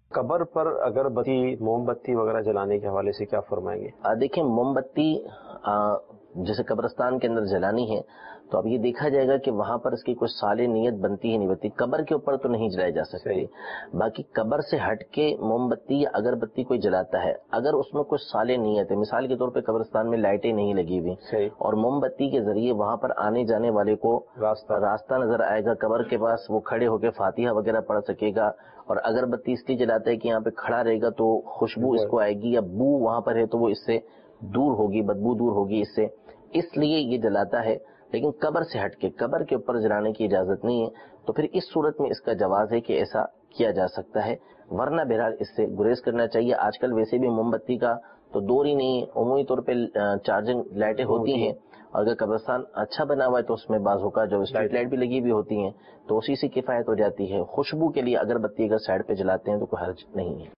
قبر پر اگربتی موم بتی وغیرہ جلانے کے حوالے سے کیا فرمائیں گے؟ دیکھیں موم بتی جیسے قبرستان کے اندر جلانی ہے تو اب یہ دیکھا جائے گا کہ وہاں پر اس کی کوئی صالح نیت بنتی ہے نہیں بنتی. قبر کے اوپر تو نہیں جلائی جا سکتی. باقی قبر سے ہٹ کے موم بتی یا اگربتی کوئی جلاتا ہے اگر اس میں کوئی صالح نیت ہے، مثال کے طور پہ قبرستان میں لائٹیں نہیں لگی ہوئی اور موم بتی کے ذریعے وہاں پر آنے جانے والے کو راستہ نظر آئے گا، قبر کے پاس وہ کھڑے ہو کے فاتحہ وغیرہ پڑھ سکے گا، اور اگربتی اس لیے جلاتا ہے کہ یہاں پہ کھڑا رہے گا تو خوشبو اس کو آئے گی، یا بو وہاں پر ہے تو وہ اس سے دور ہوگی، بدبو دور ہوگی اس سے، اس لیے یہ جلاتا ہے. لیکن قبر سے ہٹ کے قبر کے اوپر جلانے کی اجازت نہیں ہے. تو پھر اس صورت میں اس کا جواز ہے کہ ایسا کیا جا سکتا ہے، ورنہ بہرحال اس سے گریز کرنا چاہیے. آج کل ویسے بھی موم بتی کا تو دور ہی نہیں ہے، عمومی طور پہ چارجنگ لائٹیں ہوتی ہیں، اور اگر قبرستان اچھا بنا ہوا ہے تو اس میں بعض اوقات جو اسٹریٹ لائٹ بھی لگی ہوئی ہوتی ہیں تو اسی سے کفایت ہو جاتی ہے. خوشبو کے لیے اگربتی اگر سائڈ پہ جلاتے ہیں تو کوئی حرج نہیں ہے.